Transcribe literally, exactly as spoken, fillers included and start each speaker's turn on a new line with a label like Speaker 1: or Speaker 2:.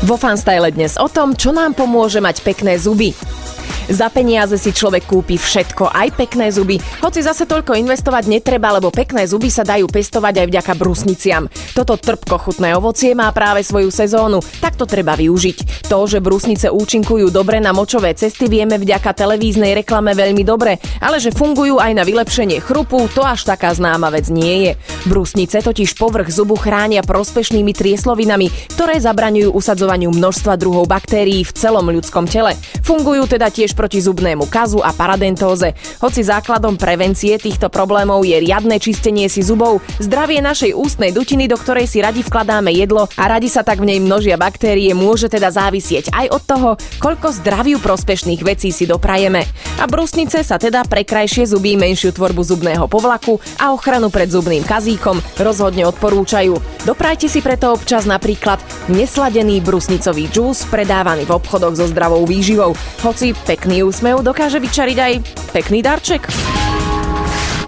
Speaker 1: Vo Fanstyle dnes o tom, čo nám pomôže mať pekné zuby. Za peniaze si človek kúpi všetko, aj pekné zuby. Hoci zase toľko investovať netreba, lebo pekné zuby sa dajú pestovať aj vďaka brusniciam. Toto trpko chutné ovocie má práve svoju sezónu, tak to treba využiť. To, že brusnice účinkujú dobre na močové cesty, vieme vďaka televíznej reklame veľmi dobre, ale že fungujú aj na vylepšenie chrupu, to až taká známa vec nie je. Brusnice totiž povrch zubu chránia prospešnými trieslovinami, ktoré zabraňujú usadzovaniu množstva druhov baktérií v celom ľudskom tele. Fungujú teda tiež proti zubnému kazu a paradentóze. Hoci základom prevencie týchto problémov je riadne čistenie si zubov, zdravie našej ústnej dutiny, do ktorej si radi vkladáme jedlo a radi sa tak v nej množia baktérie, môže teda závisieť aj od toho, koľko zdraviu prospešných vecí si doprajeme. A brusnice sa teda pre krajšie zuby, menšiu tvorbu zubného povlaku a ochranu pred zubným kazíkom rozhodne odporúčajú. Doprajte si preto občas napríklad nesladený brusnicový džús predávaný v obchodoch so zdravou výživou. Hoci pekný úsmev dokáže vyčariť aj pekný darček.